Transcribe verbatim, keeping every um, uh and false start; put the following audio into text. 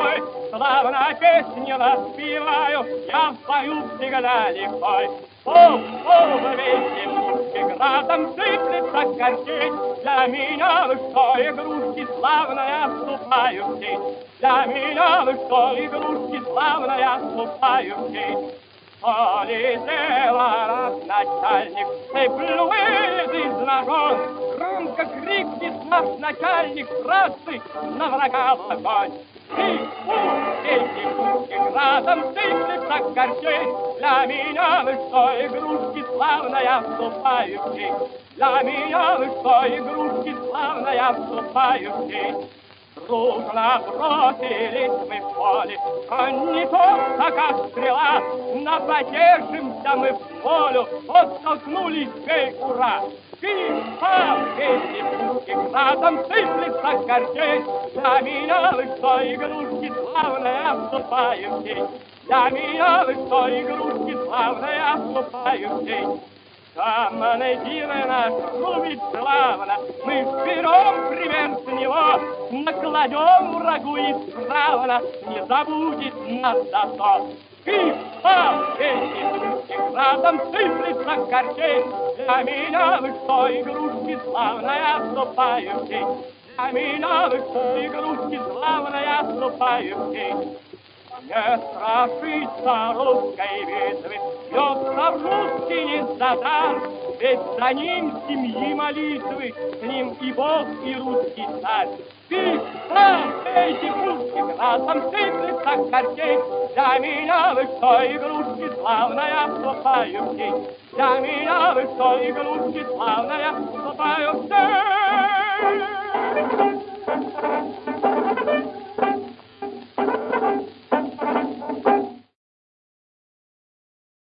рекой, славно песню распеваю, я пою всегда легкой. О, о, вместе пушки градом сыплется картечь, для меня вы что, игрушки, славно я вступаю в сеть. Для меня вы что, игрушки, славно я вступаю в сеть. Полетела раз начальник, цеплюет из ножон, громко крикнет наш начальник, братцы, на врага в огонь. И пусть эти пушки градом сыплется картечь, для меня вы что, игрушки, славно я вступаю в сеть. Для меня вы что, игрушки, славно я вступаю в сеть. Дружно бросились мы в поле, а не то, как стрела. Напотешимся мы в полю, оттолкнулись, бей, ура! Пи-па, эти пушки градом сыплется картечь. Для меня вы что, игрушки, славно я вступаю в сеть. Для меня вы что, игрушки, славно я вступаю в сеть. Командир наш рубит славно, мы вперед пример с него, накладем врагу исправно, не забудет нас за то. Пи-па, эти пушки градом сыплется картечь, для меня вы что, игрушки, славно я вступаю в сеть. Для меня вы что, игрушки, славно я вступаю в сеть. Не страшится русской битвы, бьется в русский не задар, ведь за ним семьи молитвы, с ним и Бог, и русский царь. Пи-па, эти пушки градом сыплется картечь, для меня вы что, игрушки, славно я вступаю в сеть. Для меня вы что, игрушки, славно я вступаю в сеть.